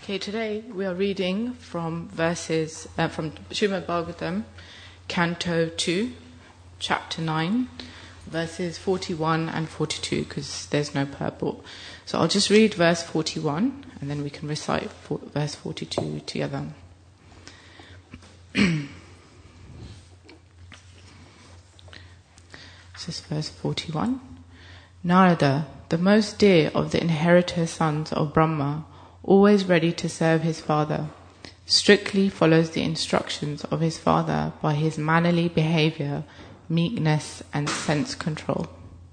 Okay, today we are reading from verses from Srimad Bhagavatam, Canto 2, Chapter 9, verses 41 and 42, because there's no purport. So I'll just read verse 41, and then we can recite verse 42 together. This is verse 41. Narada, the most dear of the inheritor sons of Brahma, always ready to serve his father, strictly follows the instructions of his father by his mannerly behavior, meekness and sense control.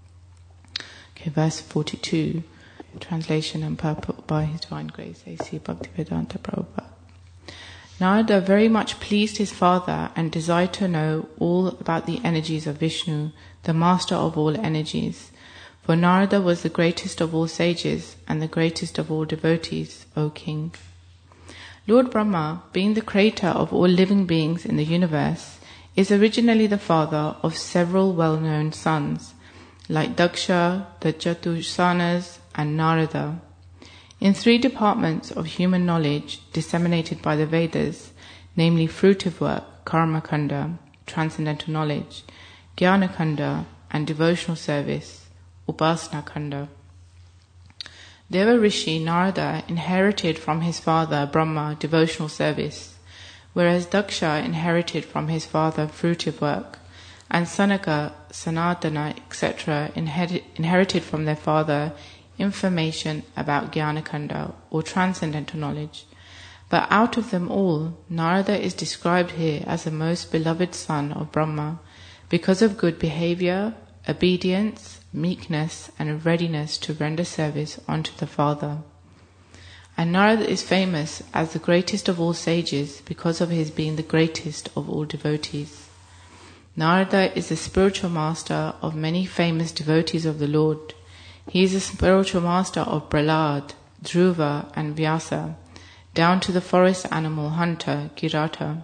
Okay, verse 42, translation and purport by His Divine Grace A.C. Bhaktivedanta Prabhupada. Narada very much pleased his father and desired to know all about the energies of Vishnu, the master of all energies. For Narada was the greatest of all sages and the greatest of all devotees, O king. Lord Brahma, being the creator of all living beings in the universe, is originally the father of several well-known sons, like Daksha, the Jatussanas, and Narada. In 3 departments of human knowledge disseminated by the Vedas, namely fruitive work, Karma Kanda, transcendental knowledge, Jnana Kanda, and devotional service, Upasana Kanda. Deva Rishi Narada inherited from his father Brahma devotional service, whereas Daksha inherited from his father fruitive work, and Sanaka, Sanatana, etc. inherited from their father information about Jnana Kanda, or transcendental knowledge. But out of them all, Narada is described here as the most beloved son of Brahma, because of good behavior, obedience, meekness, and a readiness to render service unto the Father. And Narada is famous as the greatest of all sages because of his being the greatest of all devotees. Narada is the spiritual master of many famous devotees of the Lord. He is the spiritual master of Prahlad, Dhruva, and Vyasa, down to the forest animal hunter, Girata.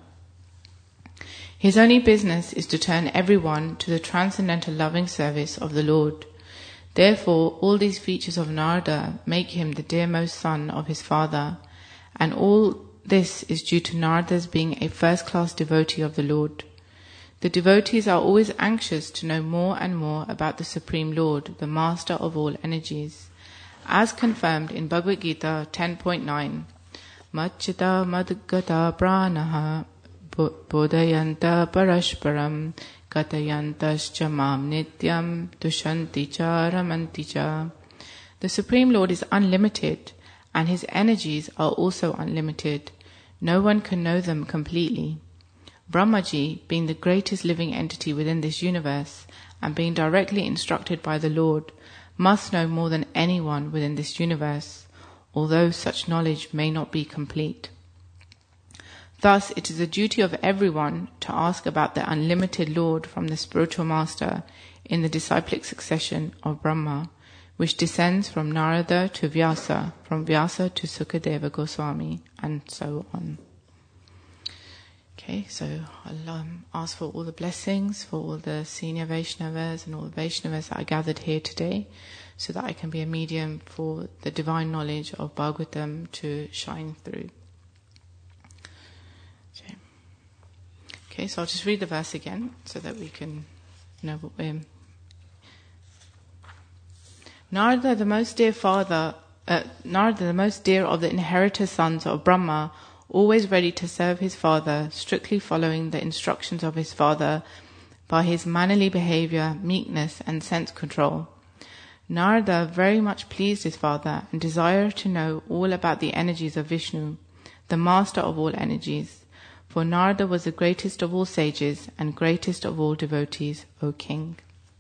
His only business is to turn everyone to the transcendental loving service of the Lord. Therefore, all these features of Narada make him the dearmost son of his father, and all this is due to Narada's being a first-class devotee of the Lord. The devotees are always anxious to know more and more about the Supreme Lord, the Master of all energies. As confirmed in Bhagavad Gita 10.9, Machchita madgata pranaha bodhayanta parashparam katayantascha mam nityam dushanti cha ramanti cha. The Supreme Lord is unlimited, and his energies are also unlimited. No one can know them completely. Brahmaji, being the greatest living entity within this universe, and being directly instructed by the Lord, must know more than anyone within this universe, although such knowledge may not be complete. Thus, it is the duty of everyone to ask about the unlimited Lord from the spiritual master in the disciplic succession of Brahma, which descends from Narada to Vyasa, from Vyasa to Sukadeva Goswami, and so on. Okay, so I'll ask for all the blessings for all the senior Vaishnavas and all the Vaishnavas that are gathered here today, so that I can be a medium for the divine knowledge of Bhagavatam to shine through. Okay, so I'll just read the verse again so that we can know what we're... Narada, the most dear of the inheritor sons of Brahma, always ready to serve his father, strictly following the instructions of his father by his mannerly behavior, meekness, and sense control. Narada very much pleased his father and desired to know all about the energies of Vishnu, the master of all energies. For Narada was the greatest of all sages and greatest of all devotees, O king.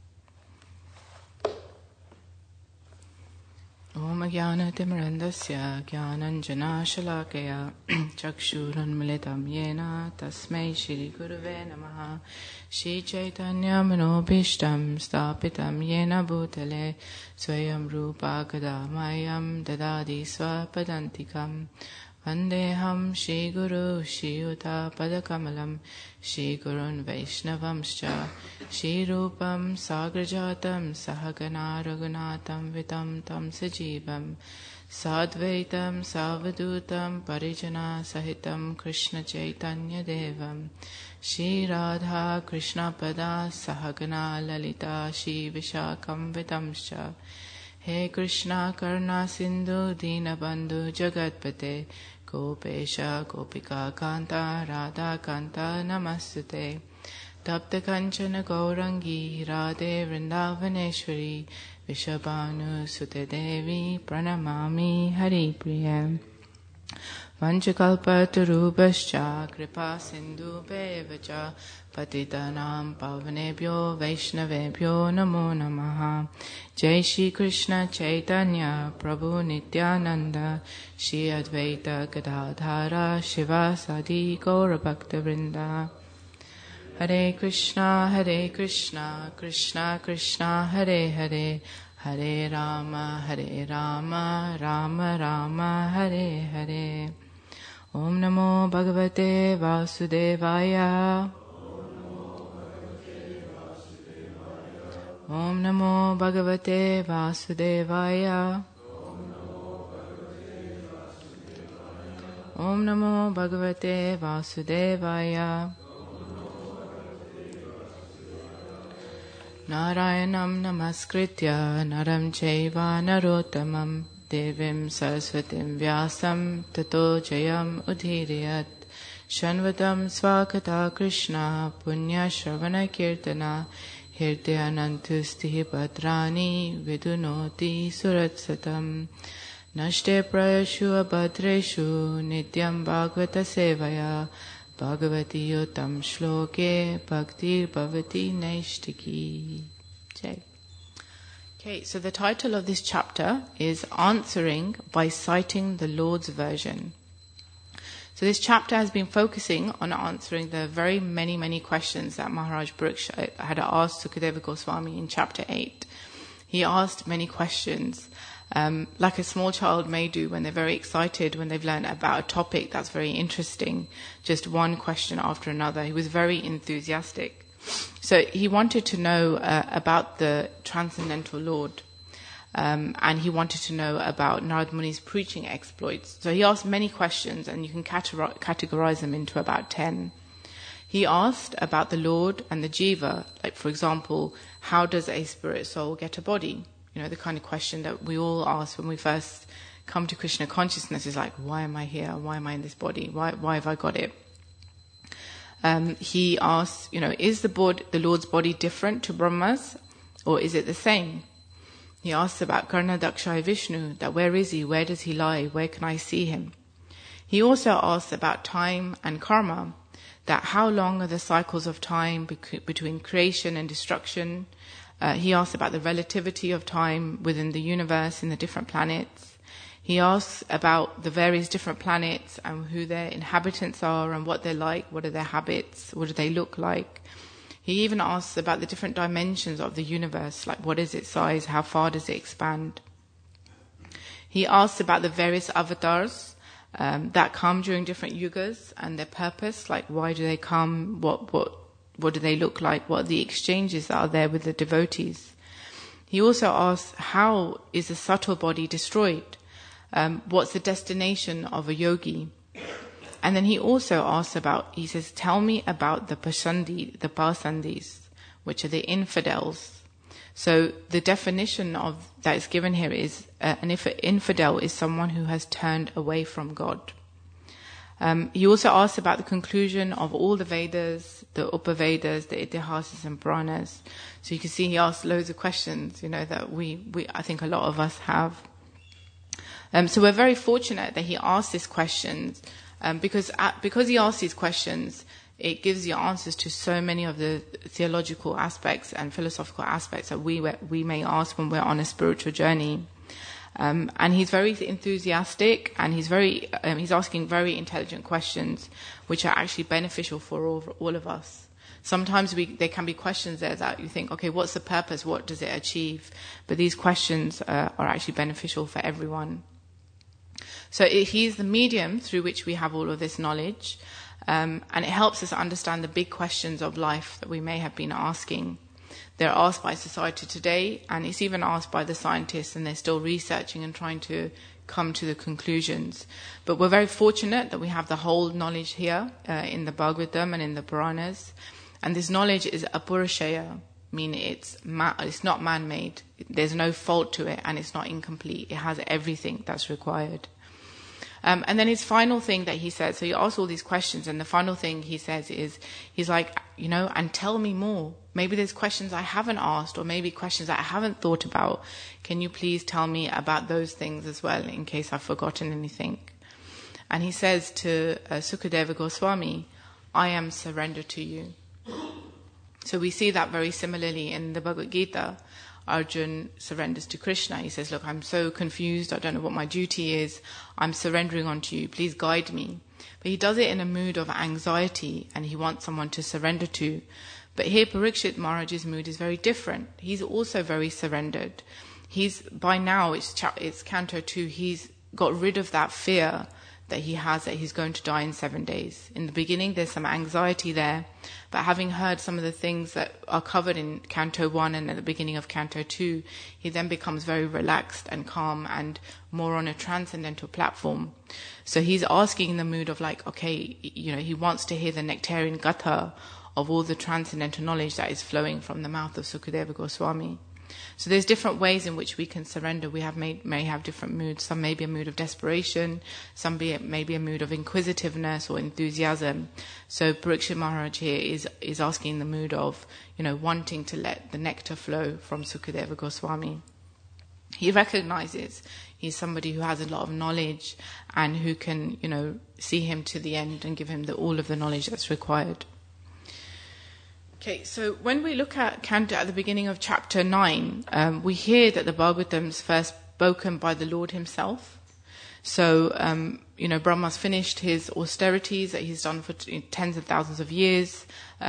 Om Jnana Timirandasya Jnananjana Shalakaya Chakshuranmilitam Yena Tasmai Shri Gurave Namaha Shri Chaitanya Manobhishtam Stapitam Yena Bhutale Swayam Rupa Kadamayam Dadadi Swapadantikam Vandeham Shri Guru Shri Yuta Padakamalam Shri Gurun Vaishnavamscha Shri Rupam Sagrajatam Sahagana Raghunatam Vitam Tam Sajivam Sadvaitam Savadutam Parijana Sahitam Krishna Chaitanya Devam Shri Radha Krishna Pada Sahagana Lalita Shri Vishakam Vitamscha He Krishna Karna Sindhu Dinabandhu Jagatpate Gopesha Gopika Kanta Radha Kanta Namastute Tapta Kanchana Gaurangi Radhe Vrindavaneshwari Vishabhanu Sute Devi Pranamami Hari Priya Vanchakalpatarubhascha Kripa Sindhu Bevacha Patitanam Pavanebhyo Vaishnavebhyo Namo Namaha Jai Shri Krishna Chaitanya Prabhu Nityananda Shri Advaita Gadadhara Shivasadi Gaura Bhakta Vrinda Hare Krishna, Krishna Krishna, Hare Hare, Hare Rama, Rama Rama, Hare Hare. Om Namo Bhagavate Vasudevaya. Om Namo Bhagavate Vasudevaya. Om Namo Bhagavate Vasudevaya. Narayanam Namaskritya Naram Chaiva Narottamam Devim Saraswatim Vyasam Tato Jayam Udhiriyat Shanvatam Swakata Krishna Punya Shravana Kirtana Hirdayanantustihi Bhadrani Vidunoti Suratsatam Nashte Prayashu Abhadreshu Nityam Bhagavata Sevaya Bhagavati Yotam Shloke Bhaktir Bhavati Naishtiki. Okay, so the title of this chapter is Answering by Citing the Lord's Version. So this chapter has been focusing on answering the very many questions that Maharaj Bruksha had asked Sukadeva Goswami in chapter 8. He asked many questions, like a small child may do when they're very excited, when they've learned about a topic that's very interesting, just one question after another. He was very enthusiastic. So he wanted to know about the Transcendental Lord, and he wanted to know about Narad Muni's preaching exploits. So he asked many questions, and you can categorize them into about 10. He asked about the Lord and the Jiva, like for example, how does a spirit soul get a body? You know, the kind of question that we all ask when we first come to Krishna consciousness is like, why am I here? Why am I in this body? Why have I got it? He asks, you know, is the Lord's body different to Brahma's, or is it the same? He asks about Karnadakshaya Vishnu, that where is he? Where does he lie? Where can I see him? He also asks about time and karma, that how long are the cycles of time between creation and destruction? He asks about the relativity of time within the universe in the different planets. He asks about the various different planets and who their inhabitants are and what they're like, what are their habits, what do they look like. He even asks about the different dimensions of the universe, like what is its size, how far does it expand. He asks about the various avatars that come during different yugas and their purpose, like why do they come, what do they look like, what are the exchanges that are there with the devotees. He also asks, how is the subtle body destroyed? What's the destination of a yogi? And then he also asks he says, tell me about the Pasandis, which are the infidels. So the definition of that is given here is, an infidel is someone who has turned away from God. He also asks about the conclusion of all the Vedas, the Upavedas, the Itihasas and Puranas. So you can see he asks loads of questions, you know, that I think a lot of us have. So we're very fortunate that he asked these questions, because he asked these questions, it gives you answers to so many of the theological aspects and philosophical aspects that we may ask when we're on a spiritual journey. And he's very enthusiastic, and he's asking very intelligent questions, which are actually beneficial for all of us. Sometimes there can be questions there that you think, okay, what's the purpose? What does it achieve? But these questions are actually beneficial for everyone. So he's the medium through which we have all of this knowledge, and it helps us understand the big questions of life that we may have been asking. They're asked by society today, and it's even asked by the scientists, and they're still researching and trying to come to the conclusions. But we're very fortunate that we have the whole knowledge here in the Bhagavatam and in the Puranas. And this knowledge is apurashaya, meaning it's not man-made. There's no fault to it, and it's not incomplete. It has everything that's required. And then his final thing that he says, so he asks all these questions, and the final thing he says is, he's like, and tell me more. Maybe there's questions I haven't asked, or maybe questions that I haven't thought about. Can you please tell me about those things as well, in case I've forgotten anything? And he says to Sukadeva Goswami, I am surrendered to you. So we see that very similarly in the Bhagavad Gita. Arjun surrenders to Krishna. He says, look, I'm so confused. I don't know what my duty is. I'm surrendering onto you. Please guide me. But he does it in a mood of anxiety, and he wants someone to surrender to. But here Parikshit Maharaj's mood is very different. He's also very surrendered. By now, it's Canto 2, he's got rid of that fear that he has that he's going to die in 7 days. In the beginning, there's some anxiety there, but having heard some of the things that are covered in Canto 1 and at the beginning of Canto 2, he then becomes very relaxed and calm and more on a transcendental platform. So he's asking in the mood of like, okay, he wants to hear the nectarian gatha of all the transcendental knowledge that is flowing from the mouth of Sukadeva Goswami. So there's different ways in which we can surrender. We may have different moods. Some may be a mood of desperation. Some may be a mood of inquisitiveness or enthusiasm. So Parikshit Maharaj here is asking the mood of, wanting to let the nectar flow from Sukadeva Goswami. He recognizes he's somebody who has a lot of knowledge and who can, see him to the end and give him all of the knowledge that's required. Okay, so when we look at Canto at the beginning of chapter 9, we hear that the Bhagavatam's first spoken by the Lord himself. So, Brahma's finished his austerities that he's done for tens of thousands of years.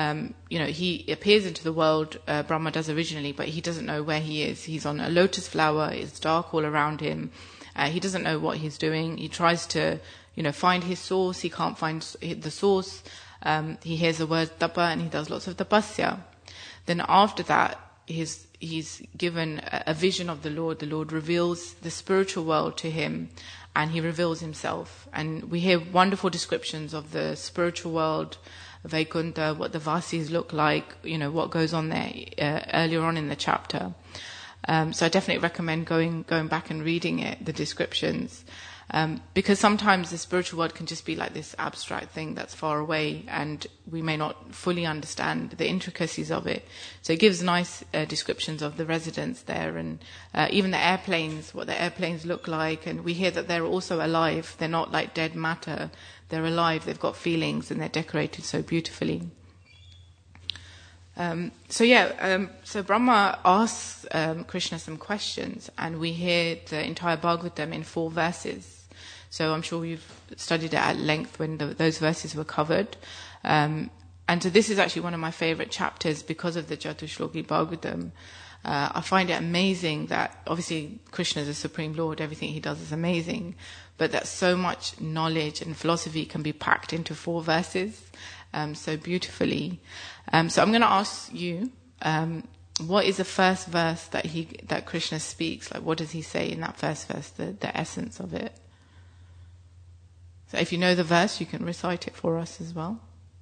He appears into the world, Brahma does originally, but he doesn't know where he is. He's on a lotus flower, it's dark all around him. He doesn't know what he's doing. He tries to, find his source. He can't find the source. He hears the word tapa and he does lots of tapasya. Then after that, he's given a vision of the Lord. The Lord reveals the spiritual world to him and he reveals himself. And we hear wonderful descriptions of the spiritual world, Vaikuntha, what the Vasis look like, what goes on there earlier on in the chapter. So I definitely recommend going back and reading it, the descriptions. Because sometimes the spiritual world can just be like this abstract thing that's far away and we may not fully understand the intricacies of it. So it gives nice descriptions of the residents there and even the airplanes, what the airplanes look like. And we hear that they're also alive. They're not like dead matter. They're alive. They've got feelings and they're decorated so beautifully. So Brahma asks Krishna some questions and we hear the entire Bhagavatam in 4 verses. So I'm sure you've studied it at length when those verses were covered. And so this is actually one of my favorite chapters because of the Chatushloki Bhagavatam. I find it amazing that obviously Krishna is the Supreme Lord, everything he does is amazing, but that so much knowledge and philosophy can be packed into 4 verses so beautifully. So I'm going to ask you, what is the first verse that Krishna speaks? Like, what does he say in that first verse, the essence of it? So if you know the verse, you can recite it for us as well.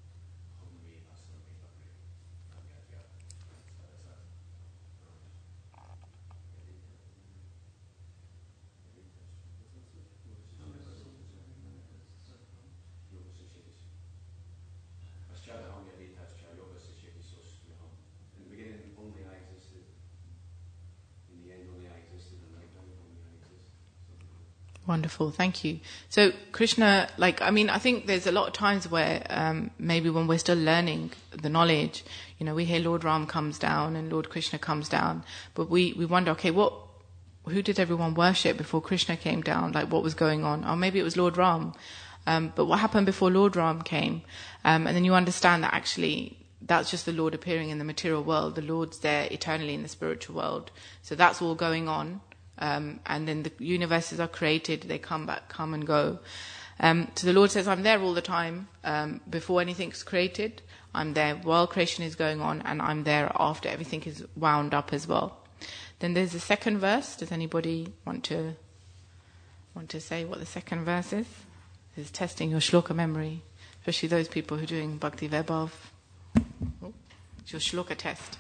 Wonderful, thank you. So Krishna, I think there's a lot of times where maybe when we're still learning the knowledge, we hear Lord Ram comes down and Lord Krishna comes down, but we wonder, okay, who did everyone worship before Krishna came down? Like, what was going on? Or maybe it was Lord Ram. But what happened before Lord Ram came? And then you understand that actually that's just the Lord appearing in the material world. The Lord's there eternally in the spiritual world. So that's all going on. And then the universes are created, they come and go. So the Lord says, I'm there all the time, before anything's created. I'm there while creation is going on, and I'm there after everything is wound up as well. Then there's the second verse. Does anybody want to want to say what the second verse is? It's testing your shloka memory, especially those people who are doing Bhakti Vaibhav. It's your shloka test.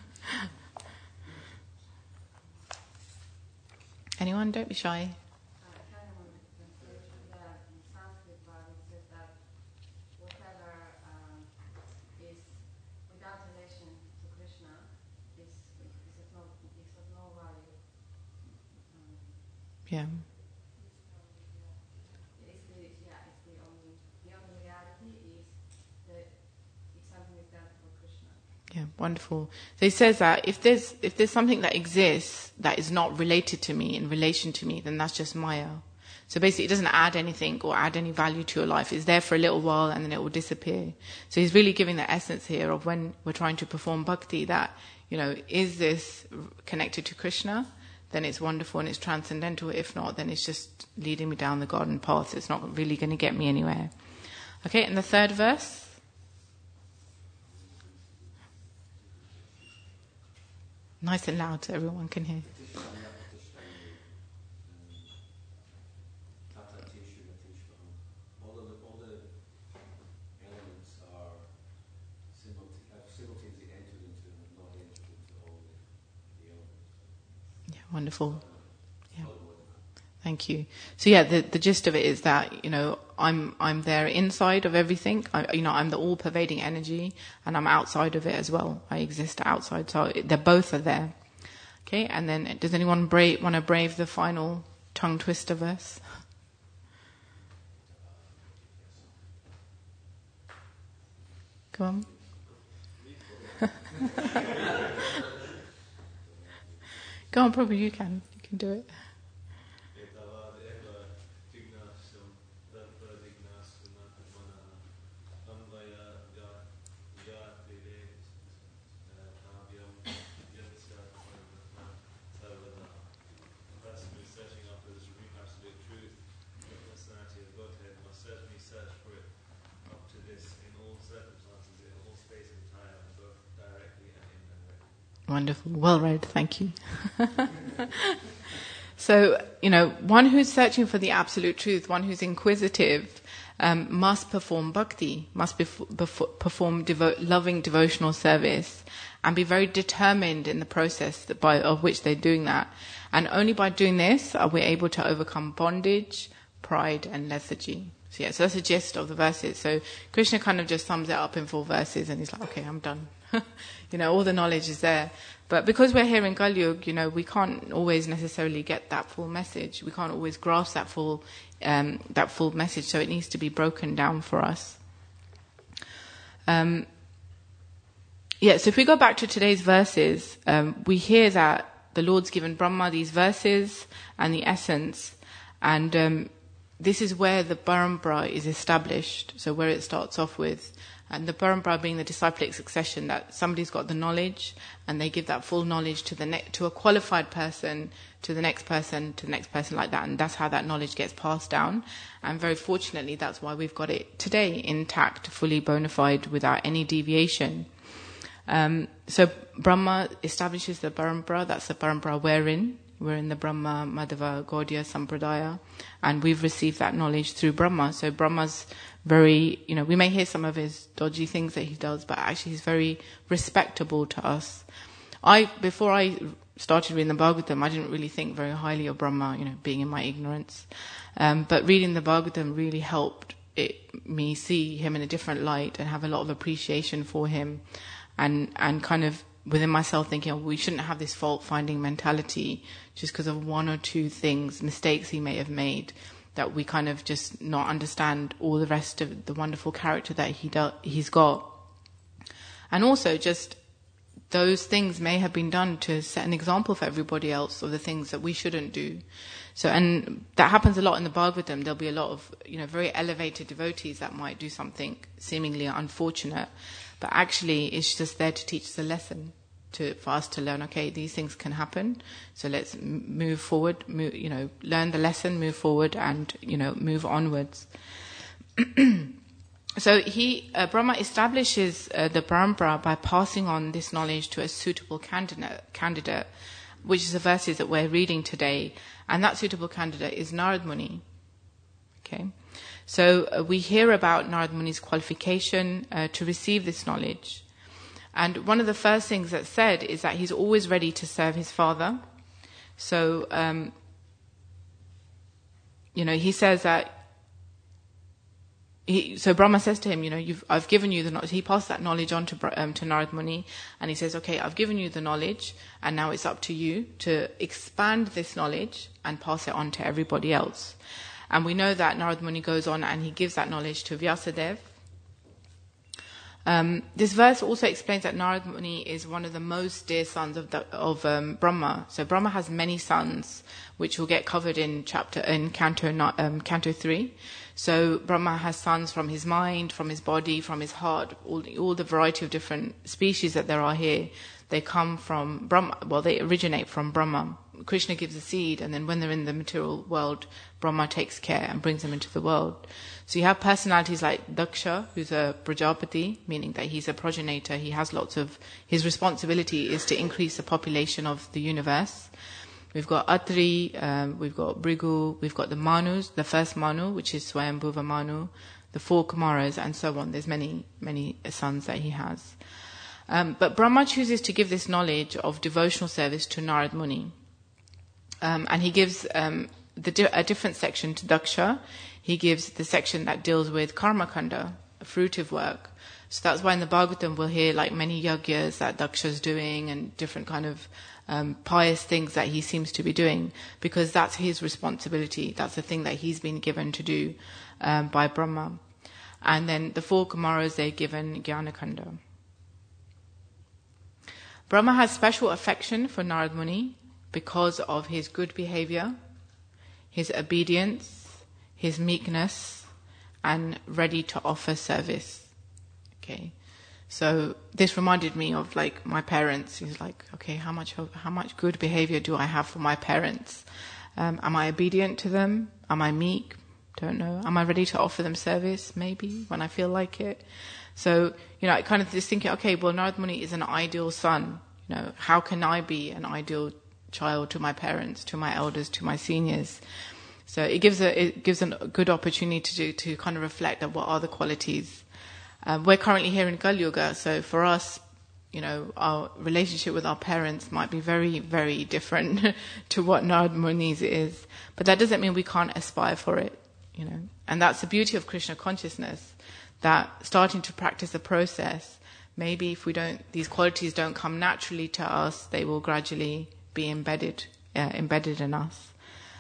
Anyone? Don't be shy. Yeah. It's the only reality is that if something is done for Krishna. Yeah, wonderful. So he says that if there's something that exists that is not related to me, in relation to me, then that's just Maya. So basically it doesn't add anything or add any value to your life. It's there for a little while and then it will disappear. So he's really giving the essence here of when we're trying to perform bhakti that, is this connected to Krishna? Then it's wonderful and it's transcendental. If not, then it's just leading me down the garden path. It's not really going to get me anywhere. Okay, and the third verse. Nice and loud so everyone can hear. All the elements are simultaneously entered into and not entered into all the elements. Yeah, wonderful. Yeah. Thank you. So yeah, the gist of it is that, I'm there inside of everything. I'm the all-pervading energy and I'm outside of it as well. I exist outside. So they both are there. Okay, and then does anyone want to brave the final tongue twister verse? Go on. Go on, probably you can. You can do it. Wonderful. Well read. Thank you. So, one who's searching for the absolute truth, one who's inquisitive, must perform bhakti, must perform loving devotional service, and be very determined in the process of which they're doing that. And only by doing this are we able to overcome bondage, pride, and lethargy. So that's the gist of the verses. So Krishna kind of just sums it up in 4 verses, and he's like, okay, I'm done. All the knowledge is there. But because we're here in Kali Yuga, we can't always necessarily get that full message. We can't always grasp that full message. So it needs to be broken down for us. So if we go back to today's verses, we hear that the Lord's given Brahma these verses and the essence, and this is where the parampara is established. So where it starts off with. And the parampara being the disciplic succession, that somebody's got the knowledge and they give that full knowledge to a qualified person, to the next person, to the next person, like that. And that's how that knowledge gets passed down. And very fortunately, that's why we've got it today intact, fully bona fide, without any deviation. So Brahma establishes the parampara. That's the parampara we're in. We're in the Brahma Madhava Gaudiya Sampradaya, and we've received that knowledge through Brahma. So Brahma's very, we may hear some of his dodgy things that he does, but actually he's very respectable to us. Before I started reading the Bhagavatam, I didn't really think very highly of Brahma, being in my ignorance. But reading the Bhagavatam really helped me see him in a different light and have a lot of appreciation for him, and kind of within myself thinking, we shouldn't have this fault-finding mentality just because of 1 or 2 things, mistakes he may have made, that we kind of just not understand all the rest of the wonderful character that he's got. And also just those things may have been done to set an example for everybody else of the things that we shouldn't do. So, and that happens a lot in the Bhagavatam. There'll be a lot of, very elevated devotees that might do something seemingly unfortunate, but actually it's just there to teach us a lesson, for us to learn, okay, these things can happen, so let's move forward, learn the lesson, move forward, and, move onwards. So Brahma establishes the parampara by passing on this knowledge to a suitable candidate. which is the verses that we're reading today, and that suitable candidate is Narad Muni. Okay, so we hear about Narad Muni's qualification to receive this knowledge. And one of the first things that's said is that he's always ready to serve his father. So, he says that, so Brahma says to him, I've given you the knowledge. He passed that knowledge on to Narad Muni, and he says, okay, I've given you the knowledge, and now it's up to you to expand this knowledge and pass it on to everybody else. And we know that Narad Muni goes on and he gives that knowledge to Vyasadeva. This verse also explains that Narad Muni is one of the most dear sons of Brahma. So Brahma has many sons, which will get covered in Canto 3. So Brahma has sons from his mind, from his body, from his heart, all the variety of different species that there are here. They come from Brahma. Well, they originate from Brahma. Krishna gives a seed, and then when they're in the material world, Brahma takes care and brings them into the world. So you have personalities like Daksha, who's a Prajapati, meaning that he's a progenitor. He has his responsibility is to increase the population of the universe. We've got Atri, we've got Brigu, we've got the Manus, the first Manu, which is Swayambhuva Manu, the 4 Kumaras, and so on. There's many, many sons that he has. But Brahma chooses to give this knowledge of devotional service to Narad Muni. And he gives a different section to Daksha. He gives the section that deals with karma kanda, fruitive work. So that's why in the Bhagavatam we'll hear like many yagyas that Daksha's doing and different kind of pious things that he seems to be doing, because that's his responsibility. That's the thing that he's been given to do by Brahma. And then the 4 Kumaras, they're given Jnana Kanda. Brahma has special affection for Narad Muni because of his good behavior, his obedience, his meekness, and ready to offer service. Okay, so this reminded me of like my parents. He's like, okay, how much good behavior do I have for my parents? Am I obedient to them? Am I meek? Don't know. Am I ready to offer them service? Maybe when I feel like it. So I kind of just thinking, okay, well, Narad Muni is an ideal son. How can I be an ideal child to my parents, to my elders, to my seniors? So it gives a good opportunity to kind of reflect on what are the qualities. We're currently here in Kali Yuga, so for us, our relationship with our parents might be very, very different to what Narad Muni's is. But that doesn't mean we can't aspire for it, And that's the beauty of Krishna consciousness, that starting to practice the process, maybe if these qualities don't come naturally to us, they will gradually be embedded in us.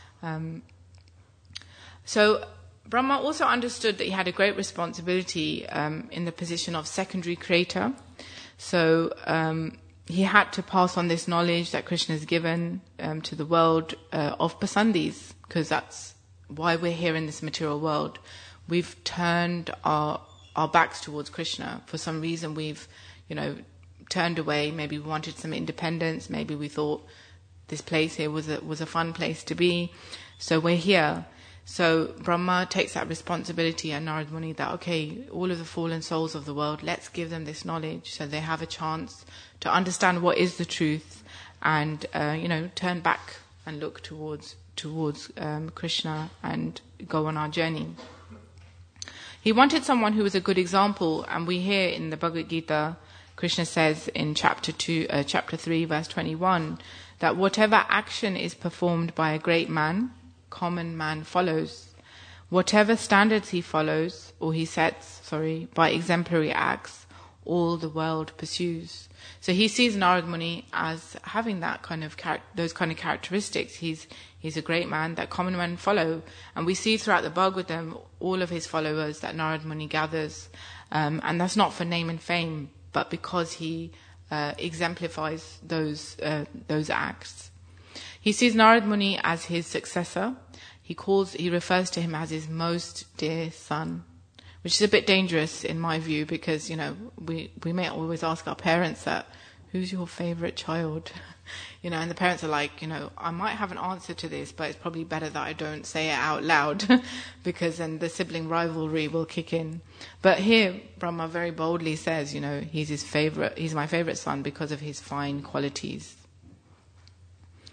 So Brahma also understood that he had a great responsibility in the position of secondary creator. So he had to pass on this knowledge that Krishna has given to the world of pasandis, because that's why we're here in this material world. We've turned our backs towards Krishna. For some reason we've, turned away. Maybe we wanted some independence. Maybe we thought this place here was a fun place to be. So we're here. So Brahma takes that responsibility and Narad Muni that, okay, all of the fallen souls of the world, let's give them this knowledge so they have a chance to understand what is the truth and, turn back and look towards Krishna and go on our journey. He wanted someone who was a good example, and we hear in the Bhagavad Gita, Krishna says in chapter 3, verse 21, that whatever action is performed by a great man, common man follows. Whatever standards he follows, or he sets, by exemplary acts, all the world pursues. So he sees Narad Muni as having that kind of those kind of characteristics. He's a great man that common men follow, and we see throughout the Bhagavatam all of his followers that Narad Muni gathers, and that's not for name and fame, but because he exemplifies those acts. He sees Narad Muni as his successor. He refers to him as his most dear son, which is a bit dangerous in my view, because we may always ask our parents that, who's your favorite child? And the parents are like, I might have an answer to this, but it's probably better that I don't say it out loud because then the sibling rivalry will kick in. But here Brahma very boldly says, he's my favorite son because of his fine qualities.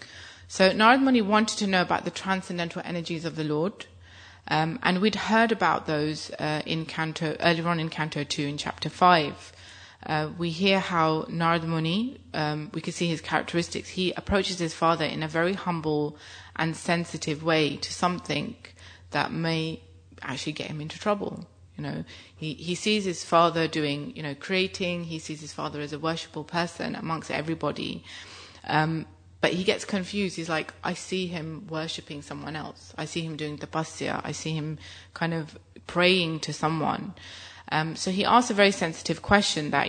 So Narad Muni wanted to know about the transcendental energies of the Lord. And we'd heard about those earlier on in Canto 2 in Chapter 5. We hear how Narad Muni, we can see his characteristics. He approaches his father in a very humble and sensitive way to something that may actually get him into trouble. He sees his father doing, creating. He sees his father as a worshipful person amongst everybody. But he gets confused. He's like, I see him worshipping someone else. I see him doing tapasya. I see him kind of praying to someone. So he asks a very sensitive question that,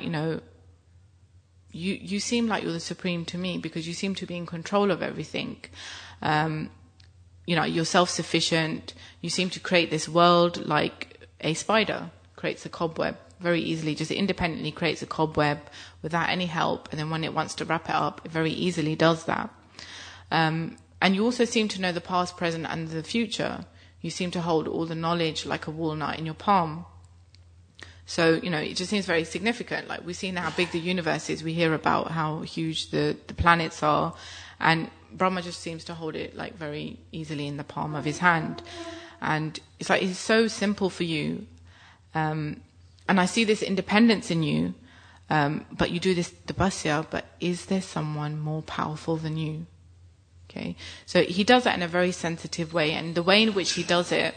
you seem like you're the supreme to me because you seem to be in control of everything. You're self-sufficient. You seem to create this world like a spider creates a cobweb very easily, just independently creates a cobweb without any help, and then when it wants to wrap it up, it very easily does that. And you also seem to know the past, present, and the future. You seem to hold all the knowledge like a walnut in your palm. So, it just seems very significant. Like, we've seen how big the universe is. We hear about how huge the planets are, and Brahma just seems to hold it like very easily in the palm of his hand. And it's like, it's so simple for you. And I see this independence in you, but you do this tapasya, but is there someone more powerful than you? Okay, so he does that in a very sensitive way, and the way in which he does it,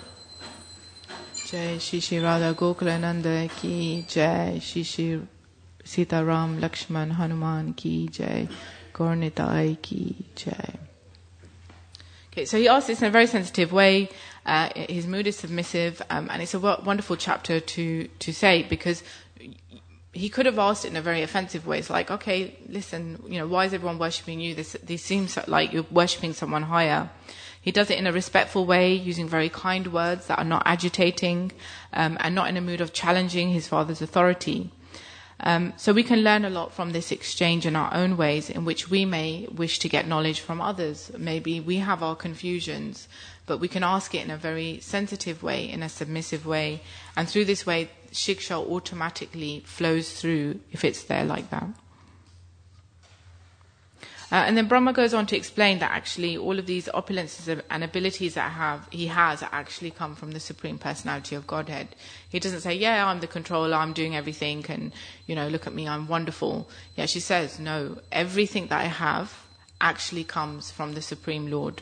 Jai Shishi Radha Gokulananda ki Jai, Shishi Sita Ram Lakshman Hanuman ki Jai, Gaurnitai ki Jai. Okay, so he asks this in a very sensitive way. His mood is submissive, and it's a wonderful chapter to say, because he could have asked it in a very offensive way. It's like, okay, listen, why is everyone worshipping you? This seems like you're worshipping someone higher. He does it in a respectful way, using very kind words that are not agitating, and not in a mood of challenging his father's authority. So we can learn a lot from this exchange in our own ways in which we may wish to get knowledge from others. Maybe we have our confusions, but we can ask it in a very sensitive way, in a submissive way, and through this way, shiksha automatically flows through if it's there like that. And then Brahma goes on to explain that actually all of these opulences and abilities that he has actually come from the Supreme Personality of Godhead. He doesn't say, yeah, I'm the controller, I'm doing everything, and, look at me, I'm wonderful. Yeah, she says, no, everything that I have actually comes from the Supreme Lord.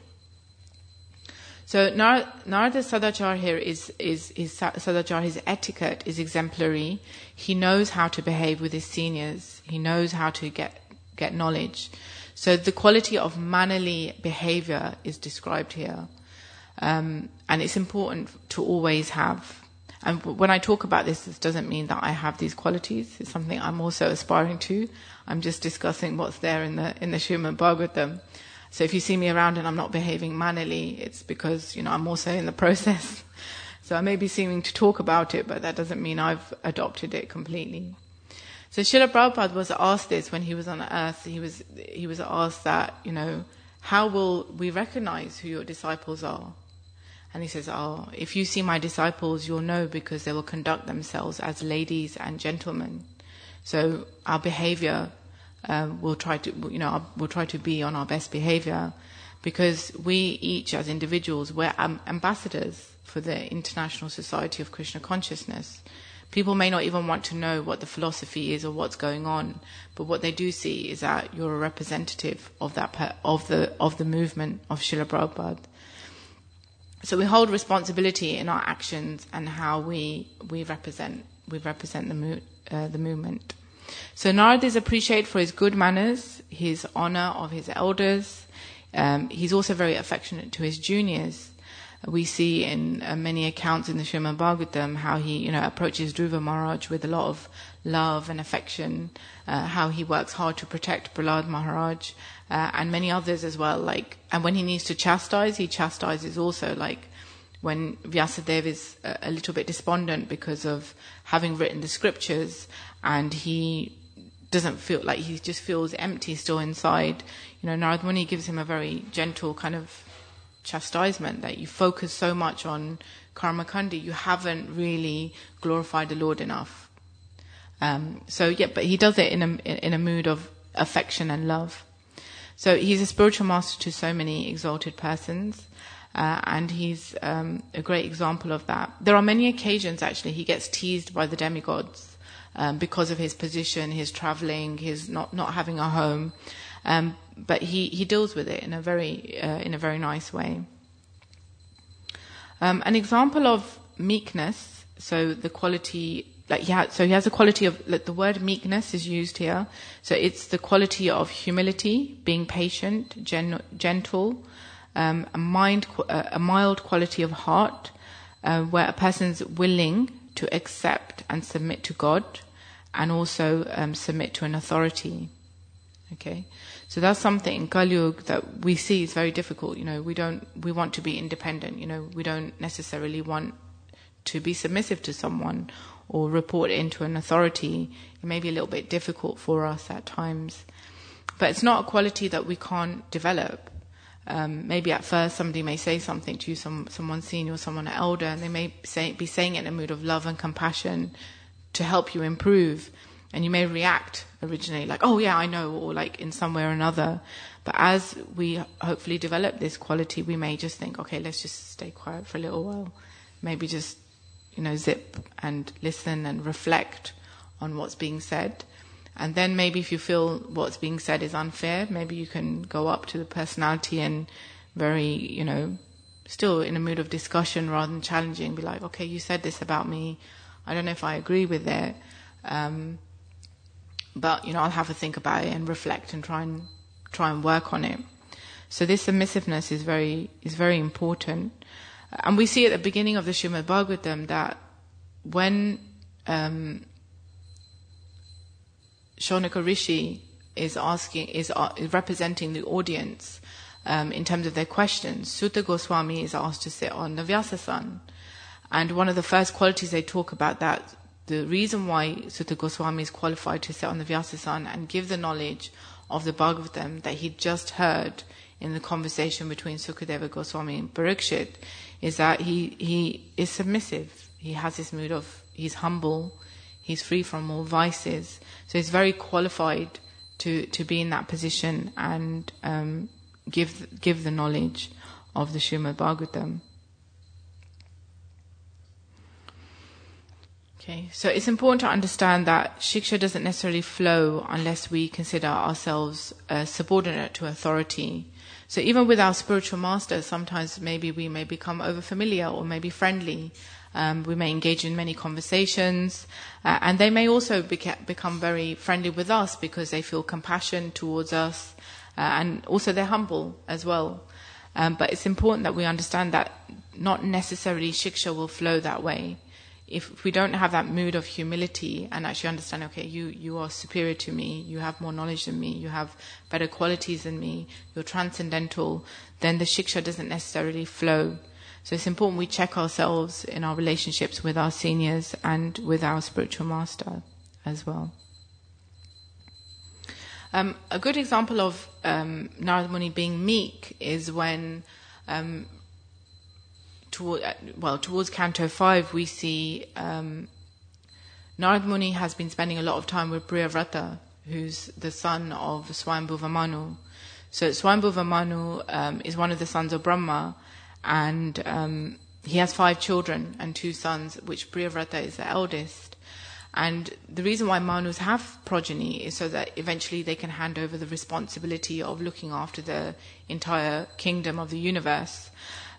So Narada's Sadachar here is Sadachar, his etiquette is exemplary. He knows how to behave with his seniors. He knows how to get knowledge. So the quality of mannerly behavior is described here. And it's important to always have. And when I talk about this doesn't mean that I have these qualities. It's something I'm also aspiring to. I'm just discussing what's there in the Srimad Bhagavatam. So if you see me around and I'm not behaving mannerly, it's because, I'm also in the process. So I may be seeming to talk about it, but that doesn't mean I've adopted it completely. So Srila Prabhupada was asked this when he was on earth. He was asked that, how will we recognize who your disciples are? And he says, if you see my disciples, you'll know, because they will conduct themselves as ladies and gentlemen. So our behavior, we'll try to be on our best behavior, because we each as individuals, we're ambassadors for the International Society of Krishna Consciousness. People may not even want to know what the philosophy is or what's going on, but what they do see is that you're a representative of that of the movement of Srila Prabhupada. So we hold responsibility in our actions and how we represent the movement. So Narad is appreciated for his good manners, his honor of his elders. He's also very affectionate to his juniors. We see in many accounts in the Srimad Bhagavatam how he, approaches Dhruva Maharaj with a lot of love and affection, how he works hard to protect Prahlad Maharaj, and many others as well. And when he needs to chastise, he chastises also. Like when Vyasadeva is a little bit despondent because of having written the scriptures, and he doesn't feel like, he just feels empty still inside. Narad Muni gives him a very gentle kind of chastisement, that you focus so much on karma kandi, you haven't really glorified the Lord enough. But he does it in a mood of affection and love. So he's a spiritual master to so many exalted persons, and he's a great example of that. There are many occasions, actually, he gets teased by the demigods because of his position, his traveling, his not having a home, but he deals with it in a very nice way. An example of meekness, so the quality. He has a quality of, the word meekness is used here. So it's the quality of humility, being patient, gentle, a mild quality of heart, where a person's willing to accept and submit to God, and also submit to an authority. Okay, so that's something in Kali Yuga that we see is very difficult. We want to be independent. We don't necessarily want to be submissive to someone or report into an authority. It may be a little bit difficult for us at times. But it's not a quality that we can't develop. Maybe at first somebody may say something to you, someone senior, someone elder, and they may be saying it in a mood of love and compassion to help you improve. And you may react originally like, oh yeah, I know, or like in some way or another. But as we hopefully develop this quality, we may just think, okay, let's just stay quiet for a little while. Maybe just zip and listen and reflect on what's being said. And then maybe if you feel what's being said is unfair, maybe you can go up to the personality and very, still in a mood of discussion rather than challenging, be like, okay, you said this about me. I don't know if I agree with it. But, I'll have a think about it and reflect and try and work on it. So this submissiveness is very important. And we see at the beginning of the Srimad Bhagavatam that when Shaunaka Rishi is representing the audience in terms of their questions, Sutta Goswami is asked to sit on the Vyasa-san. And one of the first qualities they talk about that, the reason why Sutta Goswami is qualified to sit on the Vyasa-san and give the knowledge of the Bhagavatam that he'd just heard in the conversation between Sukadeva Goswami and Parikshit, is that he is submissive. He has this mood of, he's humble, he's free from all vices. So he's very qualified to be in that position and give the knowledge of the Srimad Bhagavatam. Okay, so it's important to understand that Shiksha doesn't necessarily flow unless we consider ourselves subordinate to authority. So even with our spiritual masters, sometimes maybe we may become over-familiar or maybe friendly. We may engage in many conversations, and they may also become very friendly with us because they feel compassion towards us, and also they're humble as well. But it's important that we understand that not necessarily Shiksha will flow that way. If we don't have that mood of humility and actually understand, okay, you are superior to me, you have more knowledge than me, you have better qualities than me, you're transcendental, then the Shiksha doesn't necessarily flow. So it's important we check ourselves in our relationships with our seniors and with our spiritual master as well. A good example of Narada Muni being meek is when towards Canto 5 we see Narada Muni has been spending a lot of time with Priyavrata, who's the son of Swayambhuva Manu. So Swayambhuva Manu is one of the sons of Brahma, and he has 5 children and 2 sons, which Priyavrata is the eldest. And the reason why Manus have progeny is so that eventually they can hand over the responsibility of looking after the entire kingdom of the universe.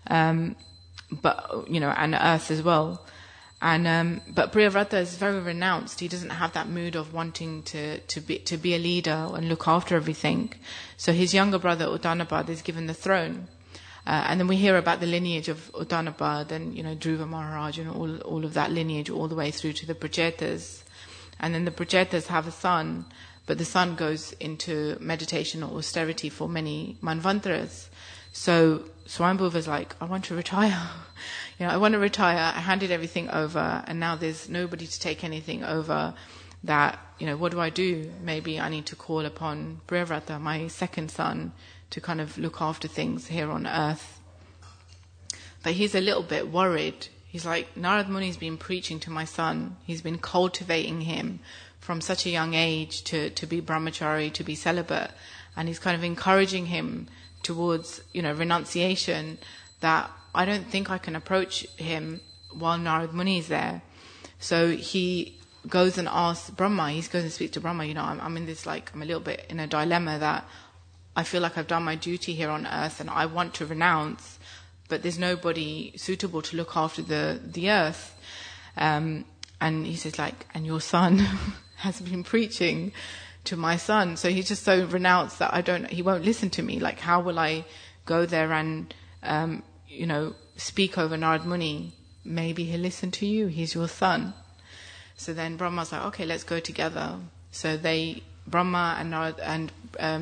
But and earth as well, but Priyavrata is very renounced. He doesn't have that mood of wanting to be a leader and look after everything. So his younger brother Uttanapad is given the throne, and then we hear about the lineage of Uttanapad and Dhruva Maharaj and all of that lineage all the way through to the Prachetas, and then the Prachetas have a son, but the son goes into meditation or austerity for many manvantaras. So Swayambhuva is like, I want to retire. I want to retire. I handed everything over, and now there's nobody to take anything over. That, what do I do? Maybe I need to call upon Priyavrata, my second son, to kind of look after things here on earth. But he's a little bit worried. He's like, Narada Muni's been preaching to my son. He's been cultivating him from such a young age to be brahmachari, to be celibate. and he's kind of encouraging him towards, renunciation, that I don't think I can approach him while Narad Muni is there. So he goes and asks Brahma, he goes and speaks to Brahma, I'm in this, I'm a little bit in a dilemma that I feel like I've done my duty here on earth and I want to renounce, but there's nobody suitable to look after the earth. And he says, and your son has been preaching to my son. So he's just so renounced that he won't listen to me. How will I go there and, speak over Narad Muni? Maybe he'll listen to you. He's your son. So then Brahma's like, okay, let's go together. So Brahma and Narad and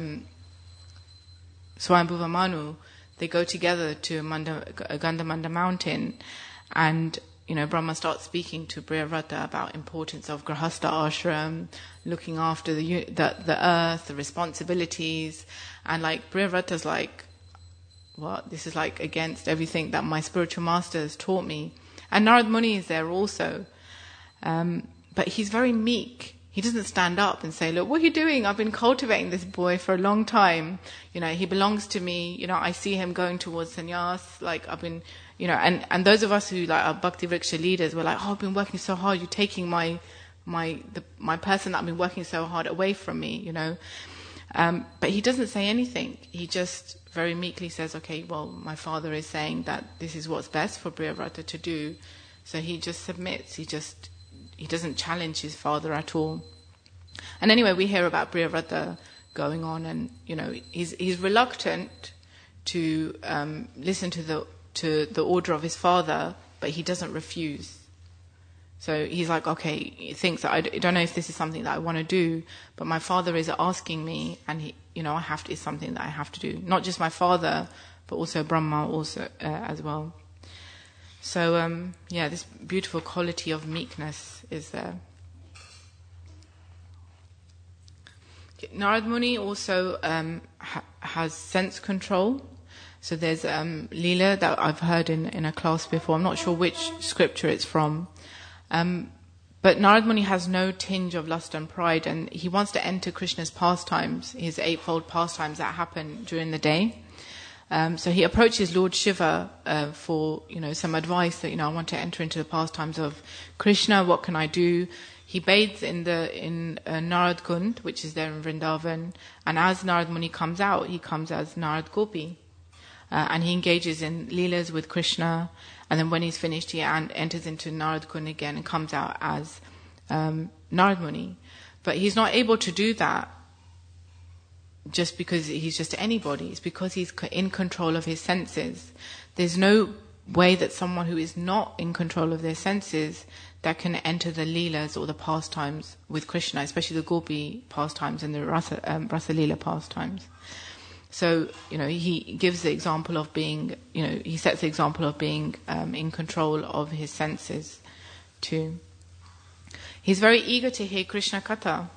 Swayambhuva Manu, they go together to Gandhamanda mountain, and Brahma starts speaking to Priyavrata about importance of Grahastha ashram, looking after the earth, the responsibilities, and Priyavrata's what? This is against everything that my spiritual master has taught me. And Narad Muni is there also, but he's very meek. He doesn't stand up and say, look, what are you doing? I've been cultivating this boy for a long time. He belongs to me. I see him going towards sannyas. I've been, and those of us who are Bhakti Vriksha leaders, we're I've been working so hard. You're taking my person that I've been working so hard away from me, But he doesn't say anything. He just very meekly says, okay, well, my father is saying that this is what's best for Priyavrata to do. So he just submits. He doesn't challenge his father at all. And anyway, we hear about Priyavrata going on, and he's reluctant to listen to the order of his father, but he doesn't refuse. So he's okay, he thinks that I don't know if this is something that I want to do, but my father is asking me, and it's something that I have to do. Not just my father, but also Brahma also as well. So, this beautiful quality of meekness is there. Narad Muni also has sense control. So there's Leela that I've heard in a class before. I'm not sure which scripture it's from. But Narad Muni has no tinge of lust and pride, and he wants to enter Krishna's pastimes, his eightfold pastimes that happen during the day. So he approaches Lord Shiva for some advice that I want to enter into the pastimes of Krishna. What can I do? He bathes in Narad Kund, which is there in Vrindavan, and as Narad Muni comes out, he comes as Narad Gopi, and he engages in leelas with Krishna. And then when he's finished, he enters into Narad Kund again and comes out as Narad Muni. But he's not able to do that just because he's just anybody. It's because he's in control of his senses. There's no way that someone who is not in control of their senses that can enter the leelas or the pastimes with Krishna, especially the Gopi pastimes and the Rasa Leela pastimes. So, he gives the example of being, he sets the example of being in control of his senses too. He's very eager to hear Krishna Katha.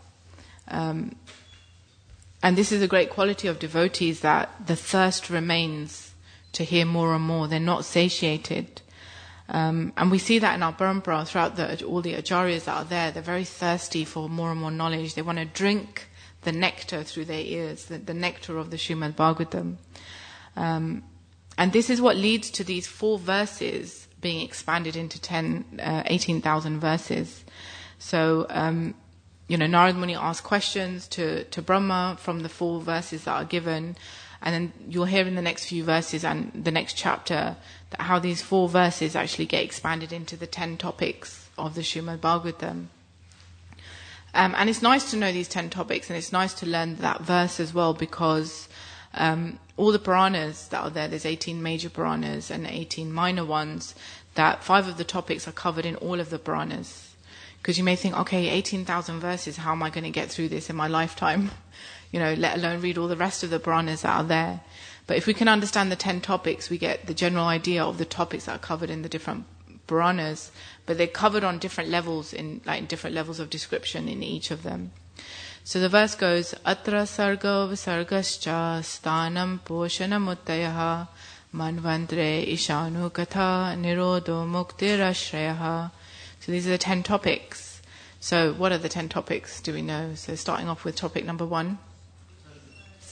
And this is a great quality of devotees, that the thirst remains to hear more and more. They're not satiated. And we see that in our parampara throughout all the acharyas that are there. They're very thirsty for more and more knowledge. They want to drink the nectar through their ears, the nectar of the Srimad Bhagavatam. And this is what leads to these 4 verses being expanded into 18,000 verses. So, Narad Muni asks questions to Brahma from the 4 verses that are given, and then you'll hear in the next few verses and the next chapter that how these 4 verses actually get expanded into the 10 topics of the Srimad Bhagavatam. And it's nice to know these 10 topics, and it's nice to learn that verse as well, because all the Puranas that are there, there's 18 major Puranas and 18 minor ones, that 5 of the topics are covered in all of the Puranas. Because you may think, okay, 18,000 verses, how am I going to get through this in my lifetime? Let alone read all the rest of the Puranas that are there. But if we can understand the 10 topics, we get the general idea of the topics that are covered in the different Puranas. But they're covered on different levels, in different levels of description in each of them. So the verse goes, Atra sarga visargascha stanam poshanam uttayaha manvantre ishanu katha nirodho muktirashrayaha. So these are the 10 topics. So what are the 10 topics? Do we know? So starting off with topic number 1.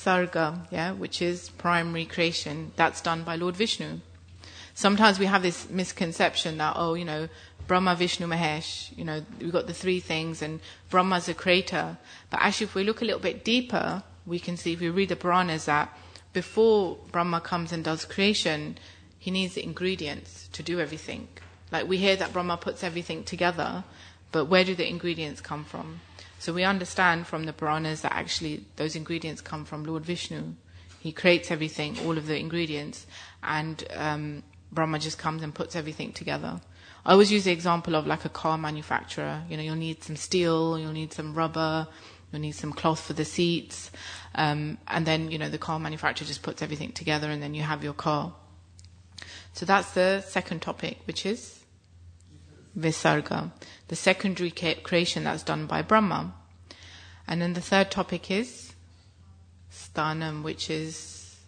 Visarga, yeah, which is primary creation. That's done by Lord Vishnu. Sometimes we have this misconception that, Brahma, Vishnu, Mahesh, we've got the three things and Brahma's a creator. But actually, if we look a little bit deeper, we can see, if we read the Puranas, that before Brahma comes and does creation, he needs the ingredients to do everything. Like we hear that Brahma puts everything together, but where do the ingredients come from? So we understand from the Puranas that actually those ingredients come from Lord Vishnu. He creates everything, all of the ingredients, and Brahma just comes and puts everything together. I always use the example of like a car manufacturer. You'll need some steel, you'll need some rubber, you'll need some cloth for the seats, and then, the car manufacturer just puts everything together and then you have your car. So that's the second topic, which is Visarga, the secondary creation that's done by Brahma. And then the third topic is Sthanam, which is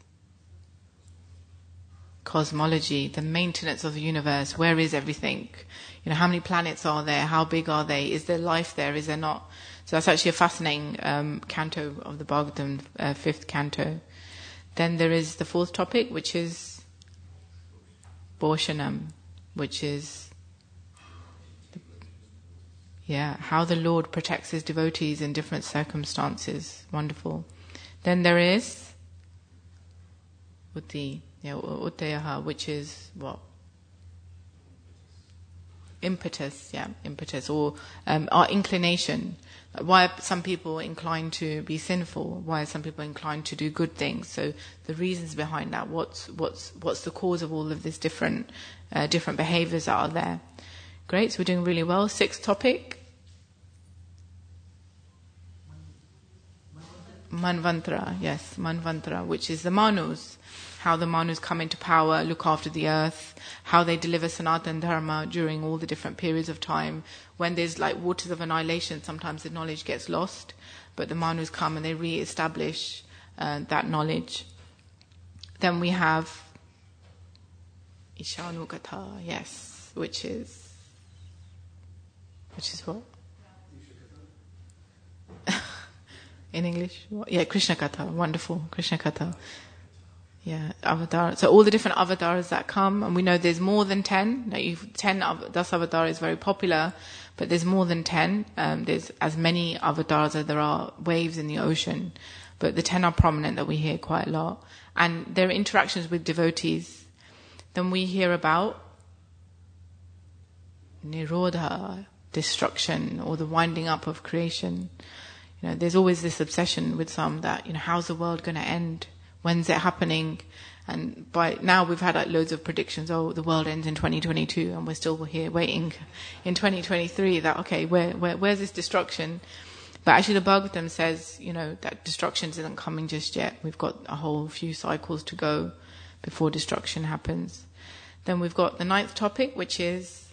cosmology, the maintenance of the universe. Where is everything? How many planets are there? How big are they? Is there life there? Is there not? So that's actually a fascinating canto of the Bhagavatam, fifth canto. Then there is the fourth topic, which is Bhoshanam, which is how the Lord protects his devotees in different circumstances. Wonderful. Then there is Uttayaha, which is what? Impetus, or our inclination. Why are some people inclined to be sinful? Why are some people inclined to do good things? So the reasons behind that. What's the cause of all of these different behaviors that are there? Great, so we're doing really well. Sixth topic. Manvantara, which is the Manus. How the Manus come into power, look after the earth, how they deliver Sanatana Dharma during all the different periods of time. When there's like waters of annihilation, sometimes the knowledge gets lost, but the Manus come and they re-establish that knowledge. Then we have Ishanukatha, which is what? In English? Krishna Katha. Wonderful. Krishna Katha. Avatar. So all the different avatars that come, and we know there's more than 10. Das Avatar is very popular, but there's more than 10. There's as many avatars as there are waves in the ocean, but the 10 are prominent that we hear quite a lot. And their interactions with devotees. Then we hear about Nirodha, destruction, or the winding up of creation. There's always this obsession with some that, how's the world going to end? When's it happening? And by now we've had loads of predictions. The world ends in 2022, and we're still here waiting in 2023 that, okay, where's this destruction? But actually the Bhagavatam says, that destruction isn't coming just yet. We've got a whole few cycles to go before destruction happens. Then we've got the ninth topic, which is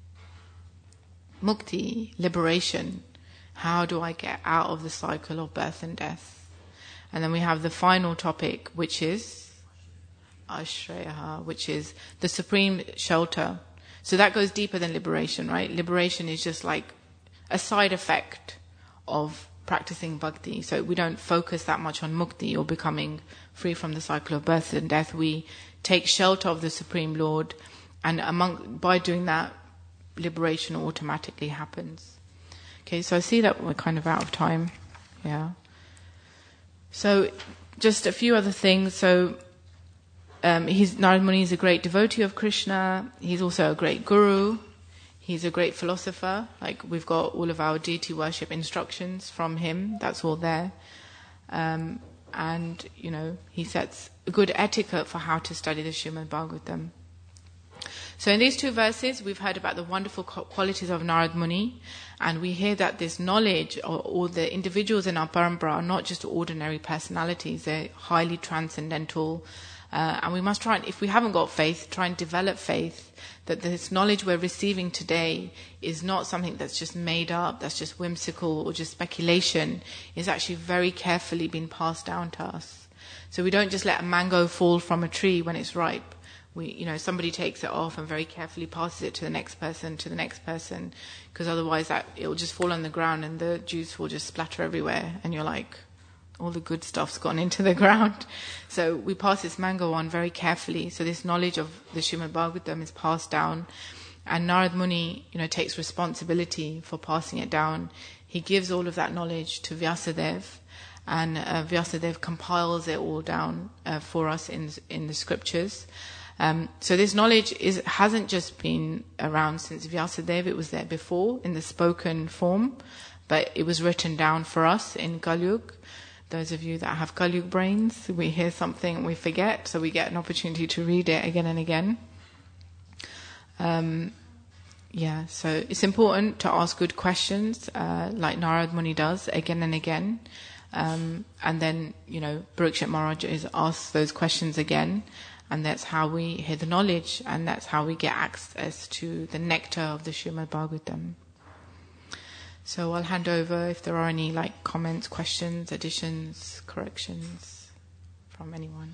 Mukti, liberation. How do I get out of the cycle of birth and death? And then we have the final topic, which is Ashrayaha, which is the supreme shelter. So that goes deeper than liberation, right? Liberation is just like a side effect of practicing bhakti. So we don't focus that much on mukti or becoming free from the cycle of birth and death. We take shelter of the Supreme Lord, and by doing that, liberation automatically happens. Okay, so I see that we're kind of out of time. So just a few other things. So Narad Muni is a great devotee of Krishna. He's also a great guru. He's a great philosopher. Like, we've got all of our deity worship instructions from him. That's all there. And, he sets a good etiquette for how to study the Srimad Bhagavatam. So in these two verses, we've heard about the wonderful qualities of Narad Muni, and we hear that this knowledge, or the individuals in our parampara, are not just ordinary personalities. They're highly transcendental. And we must try and, if we haven't got faith, try and develop faith that this knowledge we're receiving today is not something that's just made up, that's just whimsical or just speculation. It's actually very carefully been passed down to us. So we don't just let a mango fall from a tree when it's ripe. Somebody takes it off and very carefully passes it to the next person, because otherwise it will just fall on the ground and the juice will just splatter everywhere, and you're like, all the good stuff's gone into the ground. So we pass this mango on very carefully. So this knowledge of the Srimad Bhagavatam is passed down, and Narad Muni, takes responsibility for passing it down. He gives all of that knowledge to Vyasadeva, and Vyasadeva compiles it all down for us in the scriptures. So this knowledge hasn't just been around since Vyasadeva. It was there before in the spoken form, but it was written down for us in Kalyug. Those of you that have Kalyug brains, we hear something and we forget, so we get an opportunity to read it again and again. So it's important to ask good questions, like Narad Muni does again and again. And then, Parikshit Maharaj is asked those questions again, and that's how we hear the knowledge, and that's how we get access to the nectar of the Srimad Bhagavatam. So I'll hand over if there are any comments, questions, additions, corrections from anyone.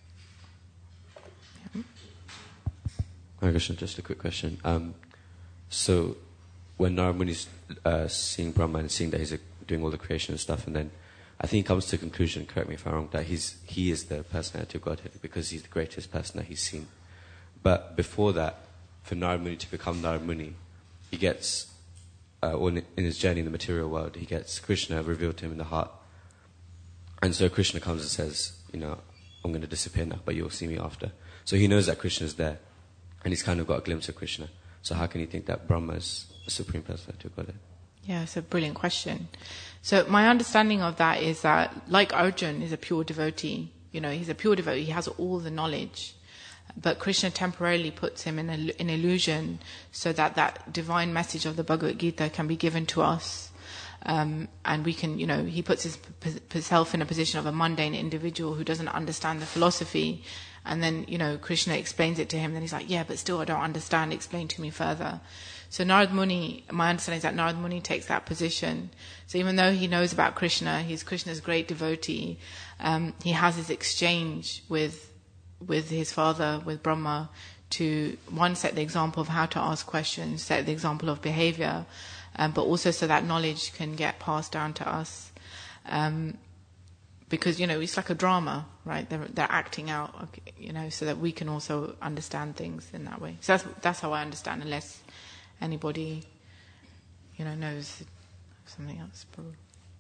Yeah. Hare Krishna, just a quick question. So when Narad Muni's seeing Brahma and seeing that he's doing all the creation and stuff, and then I think he comes to the conclusion, correct me if I'm wrong, that he is the personality of Godhead because he's the greatest person that he's seen. But before that, for Narad Muni to become Narad Muni, he gets, in his journey in the material world, he gets Krishna revealed to him in the heart. And so Krishna comes and says, I'm going to disappear now, but you'll see me after. So he knows that Krishna is there, and he's kind of got a glimpse of Krishna. So how can he think that Brahma is the supreme personality of Godhead? Yeah, it's a brilliant question. So my understanding of that is that, like Arjun is a pure devotee, he's a pure devotee, he has all the knowledge, but Krishna temporarily puts him in an illusion so that divine message of the Bhagavad Gita can be given to us, and we can, he puts himself in a position of a mundane individual who doesn't understand the philosophy, and then, Krishna explains it to him, then he's like, yeah, but still I don't understand, explain to me further. So Narad Muni, my understanding is that Narad Muni takes that position. So even though he knows about Krishna, he's Krishna's great devotee, he has this exchange with his father, with Brahma, to, one, set the example of how to ask questions, set the example of behavior, but also so that knowledge can get passed down to us. Because, it's like a drama, right? They're acting out, so that we can also understand things in that way. So that's how I understand, unless anybody, knows something else. Probably.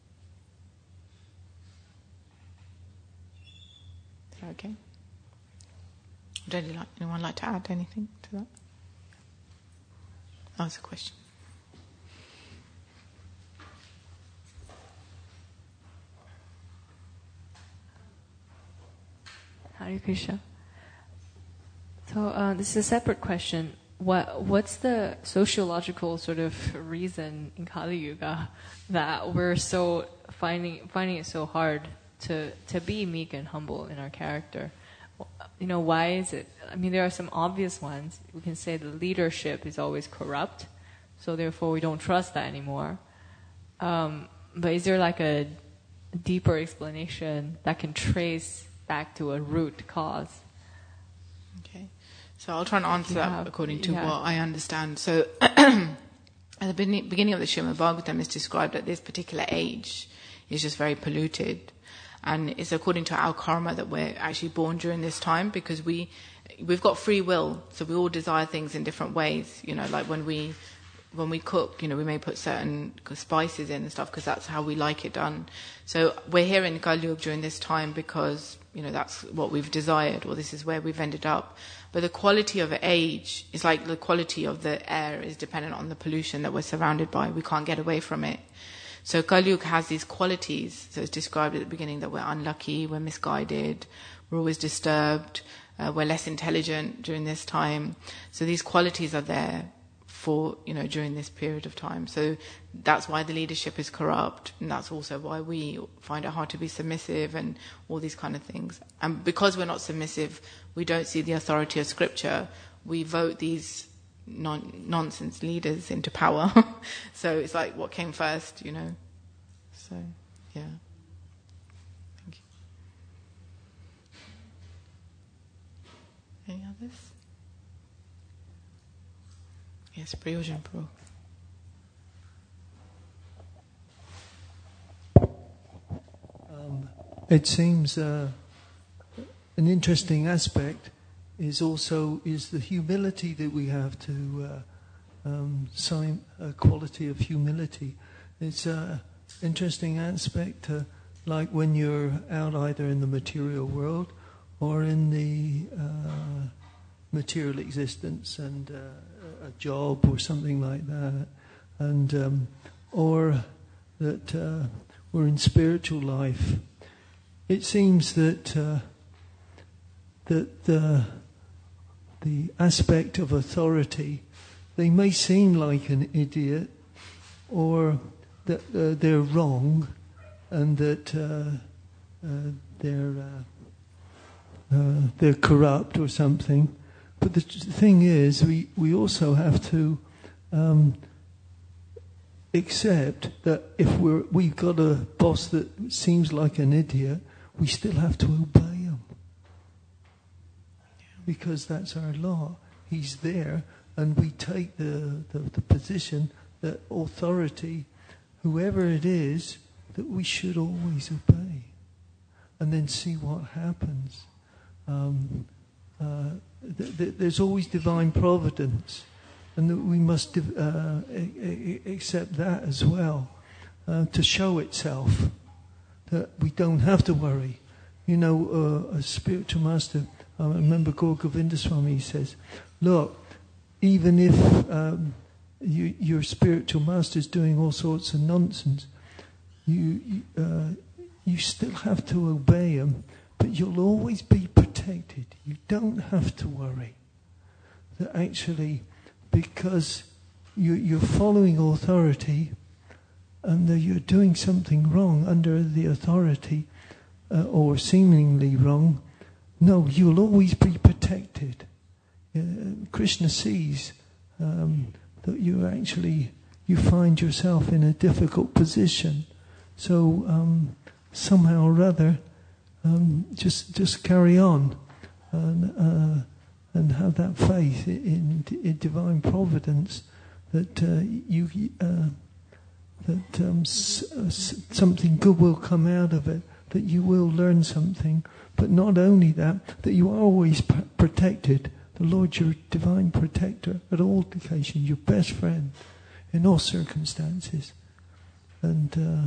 Is that okay? Would anyone like to add anything to that? Oh, it's a question. Hare Krishna. So this is a separate question. What's the sociological sort of reason in Kali Yuga that we're so finding it so hard to be meek and humble in our character? Why is it? I mean, there are some obvious ones. We can say the leadership is always corrupt, so therefore we don't trust that anymore. But is there a deeper explanation that can trace back to a root cause? Okay. So I'll try and answer that according to what I understand. So at the beginning of the Srimad Bhagavatam, it's described that this particular age is just very polluted. And it's according to our karma that we're actually born during this time, because we've got free will, so we all desire things in different ways. Like when we cook, we may put certain spices in and stuff because that's how we like it done. So we're here in Kali Yuga during this time because, that's what we've desired, or this is where we've ended up. But the quality of age is like the quality of the air is dependent on the pollution that we're surrounded by. We can't get away from it. So Kali Yuga has these qualities. So it's described at the beginning that we're unlucky, we're misguided, we're always disturbed, we're less intelligent during this time. So these qualities are there for, during this period of time. So that's why the leadership is corrupt, and that's also why we find it hard to be submissive and all these kind of things. And because we're not submissive, we don't see the authority of scripture. We vote these nonsense leaders into power. So it's like, what came first, So, yeah. Thank you. Any others? Yes, Prayojan Pro. it seems an interesting aspect is the humility that we have to sign a quality of humility. It's an interesting aspect, like when you're out either in the material world or in the material existence and a job or something like that, and or that we're in spiritual life. It seems that the aspect of authority, they may seem like an idiot, or that they're wrong, and that they're corrupt or something. But the thing is, we also have to accept that if we've got a boss that seems like an idiot, we still have to obey him. Because that's our law. He's there, and we take the position that authority, whoever it is, that we should always obey. And then see what happens. There's always divine providence, and that we must accept that as well, to show itself that we don't have to worry. You know, a spiritual master, I remember Gaur Govinda Swami says, look, even if your spiritual master is doing all sorts of nonsense, you still have to obey him, but you'll always be protected. You don't have to worry. That actually, because you're following authority, and you're doing something wrong under the authority, or seemingly wrong, no, you'll always be protected. Krishna sees that you find yourself in a difficult position. So somehow or other, just carry on and have that faith in divine providence that something good will come out of it, that you will learn something. But not only that you are always protected. The Lord, your divine protector at all occasions, your best friend in all circumstances. And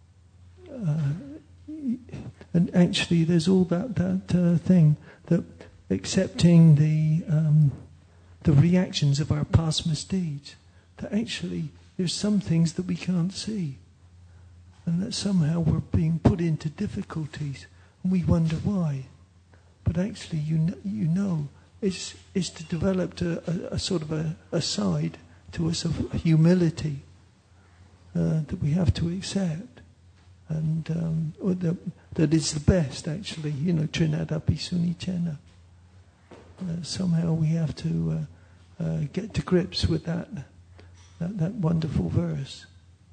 actually there's all that thing, that accepting the reactions of our past misdeeds, that actually there's some things that we can't see, and that somehow we're being put into difficulties, and we wonder why. But actually, you know, it's to develop a sort of a side to us of humility that we have to accept, and that is the best, actually. You know, Trinadapi Sunicena. Somehow we have to get to grips with that wonderful verse.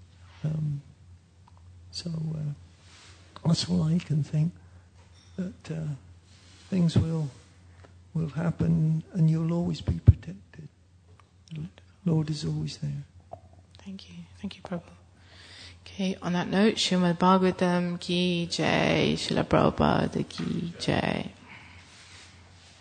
So that's all I can think. That things will happen, and you'll always be protected. The Lord is always there. Thank you, Prabhu. Okay, on that note, Srimad Bhagavatam ki jai, Srila Prabhupada ki jai.